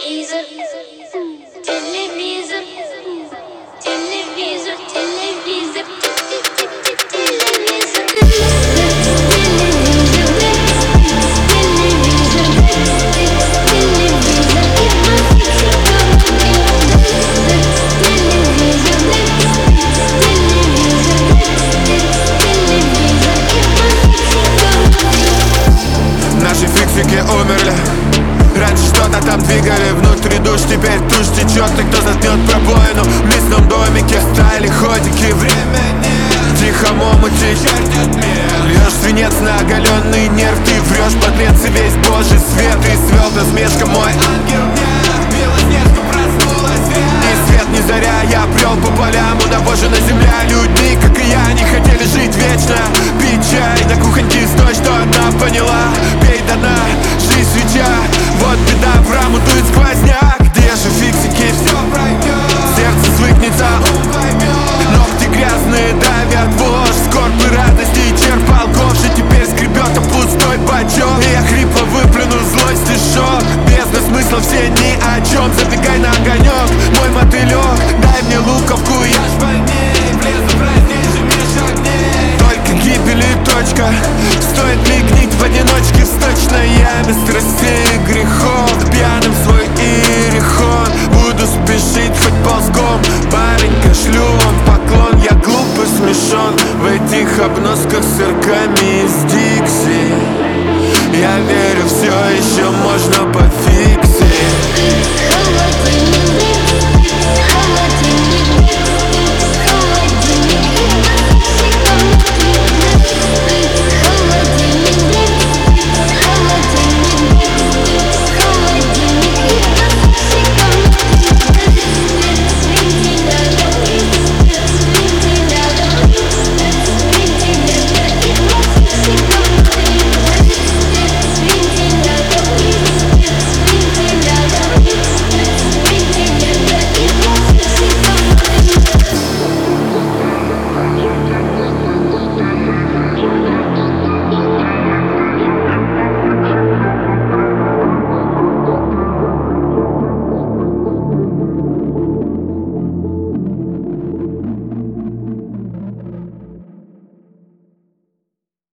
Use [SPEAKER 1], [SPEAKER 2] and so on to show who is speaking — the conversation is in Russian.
[SPEAKER 1] телевизор, телевизор, телевизор, телевизор,
[SPEAKER 2] Наши фиксики умерли. Раньше что-то там двигали, внутри душ, теперь тушь течет. И кто заткнет пробоину в мясном домике? Стали ходики, время нет. В тихом омуте чертят мир. Льешь свинец на оголенный нерв. Ты врешь, подлец, и весь божий свет. И свел насмешка, мой ангел нет. Белоснежка проснулась вверх. Ни свет, ни заря, я брел по полям. Унавожена земля людьми, как и я, не хотели жить вечно. Пить чай на кухоньке с той, что одна поняла. Пей до дна, жизнь свеча. Вот беда, в раму дует сквозняк. Где же фиксики, все пройдет. Сердце свыкнется, ум поймет. Ногти грязные давят в ложь. Скорбь и радости черпал ковши. Теперь скребет о пустой бачок. И я хрипло выплюну злой стишок. Бездна смысла все ни о чем. Забегай на огонек, мой мотылек. Дай мне луковку, я ж больней. Влезу празднейший меж огней. Только гибель и точка. Стоит ли гнить в одиночке в сточной яме страстей и грехов?